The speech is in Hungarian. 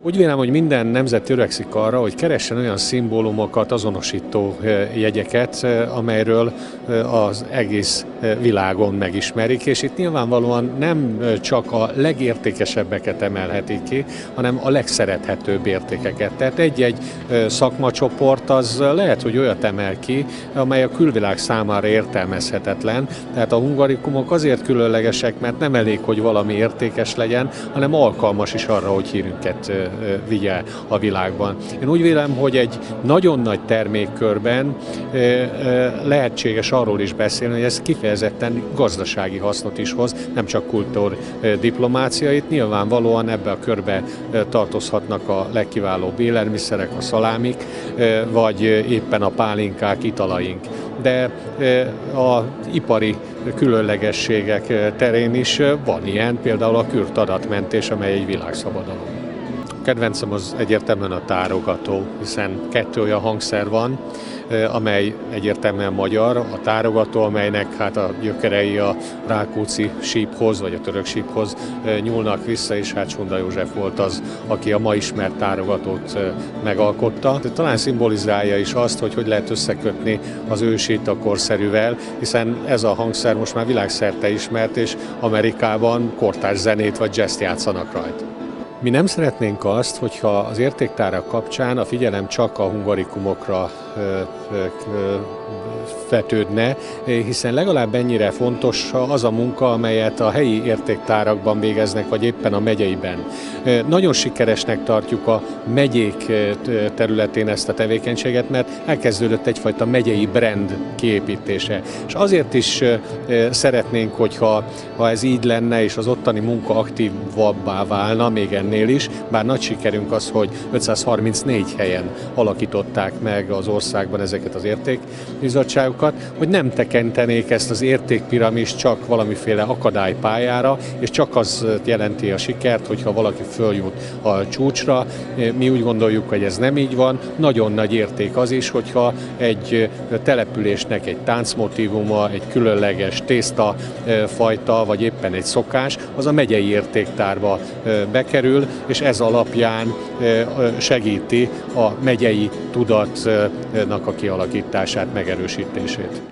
Úgy vélem, hogy minden nemzet törekszik arra, hogy keressen olyan szimbólumokat, azonosító jegyeket, amelyről az egész világon megismerik, és itt nyilvánvalóan nem csak a legértékesebbeket emelhetik ki, hanem a legszerethetőbb értékeket. Tehát egy-egy szakmacsoport az lehet, hogy olyat emel ki, amely a külvilág számára értelmezhetetlen. Tehát a hungarikumok azért különlegesek, mert nem elég, hogy valami értékes legyen, hanem alkalmas is arra, hogy hírünket vigye a világban. Én úgy vélem, hogy egy nagyon nagy termékkörben lehetséges arról is beszélni, hogy ez kifejezetten gazdasági hasznot is hoz, nem csak kultúrdiplomáciait. Nyilvánvalóan ebbe a körbe tartozhatnak a legkiválóbb élelmiszerek, a szalámik, vagy éppen a pálinkák, italaink. De az ipari különlegességek terén is van ilyen, például a kürt adatmentés, amely egy világszabadalom. Kedvencem az egyértelműen a tárogató, hiszen kettő olyan hangszer van, amely egyértelműen magyar, a tárogató, amelynek hát a gyökerei a rákóczi síphoz, vagy a török síphoz nyúlnak vissza, és hát Sunda József volt az, aki a ma ismert tárogatót megalkotta. De talán szimbolizálja is azt, hogy lehet összekötni az ősit a korszerűvel, hiszen ez a hangszer most már világszerte ismert, és Amerikában kortárs zenét vagy jazzt játszanak rajta. Mi nem szeretnénk azt, hogyha az értéktárak kapcsán a figyelem csak a hungarikumokra vetődne, hiszen legalább ennyire fontos az a munka, amelyet a helyi értéktárakban végeznek, vagy éppen a megyeiben. Nagyon sikeresnek tartjuk a megyék területén ezt a tevékenységet, mert elkezdődött egyfajta megyei brand kiépítése. És azért is szeretnénk, hogyha ez így lenne, és az ottani munka aktívabbá válna, még ennél is, bár nagy sikerünk az, hogy 534 helyen alakították meg az országban ezeket az értékbizottságokat, hogy nem tekintenék ezt az értékpiramist csak valamiféle akadálypályára, és csak az jelenti a sikert, hogyha valaki följut a csúcsra. Mi úgy gondoljuk, hogy ez nem így van. Nagyon nagy érték az is, hogyha egy településnek egy táncmotívuma, egy különleges tésztafajta, vagy éppen egy szokás, az a megyei értéktárba bekerül, és ez alapján segíti a megyei tudatnak a kialakítását, megerősítését.